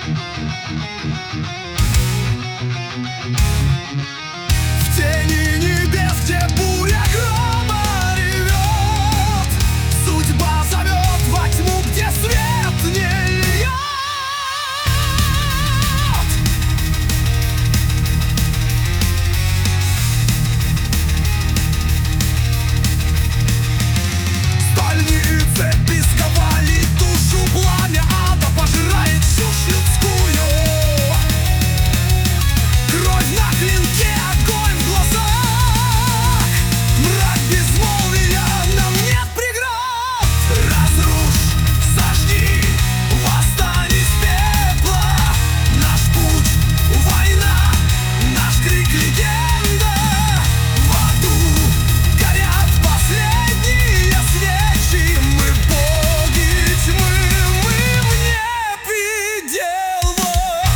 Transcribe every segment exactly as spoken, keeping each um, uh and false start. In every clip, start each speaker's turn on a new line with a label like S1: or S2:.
S1: В тени небес, где буря грома ревет, судьба зовет во тьму, где свет не льет. Стальные цепи сковали душу, пламя ада пожирает чушь людскую. Кровь на клинке, огонь в глазах, мрак безмолвия, нам нет преград. Разрушь, сожги, восстань из пепла. Наш путь — война, наш крик — легенда. В аду горят последние свечи. Мы боги тьмы, мы вне предела.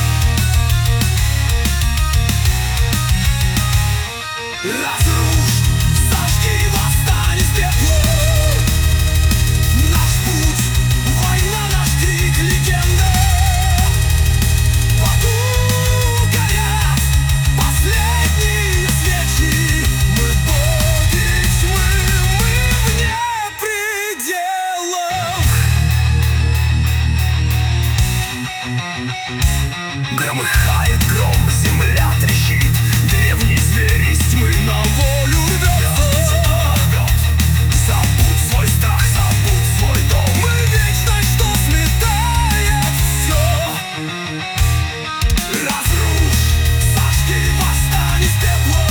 S1: Разрушь, сожги, восстань из пепла. Наш путь — война, наш крик — легенда. В аду горят последние свечи. Мы боги тьмы, мы вне пределов. Громыхает гром, земля трещит, древний зверь из тьмы на волю рвется. Забудь свой страх, забудь свой дом. Мы вечность, что сметает все. Разрушь, сожги, восстань из пепла.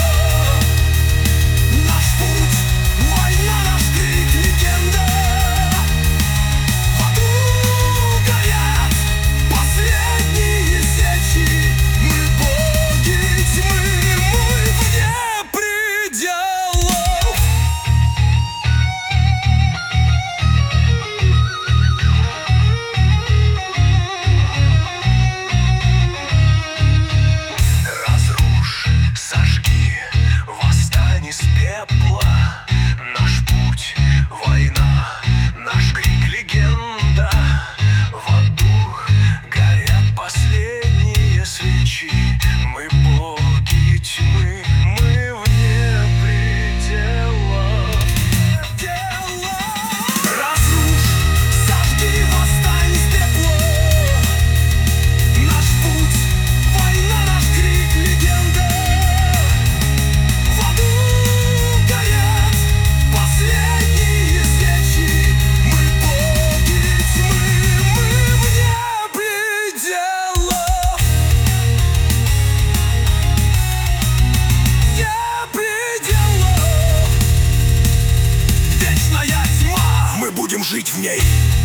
S1: Наш путь — война, наш крик — легенда. В аду горят последние свечи. Мы боги тьмы, мы вне пределов. Разрушь, сожги, восстань из пепла. Наш путь — война, наш крик — легенда. В аду горят последние свечи. Мы боги тьмы, мы вне пределов. Разрушь, сожги, восстань из пепла. Наш путь — война, наш крик — легенда. В аду горят последние свечи. Мы боги тьмы, мы вне пределов. Вне пределов. Вечная тьма, мы будем жить в ней.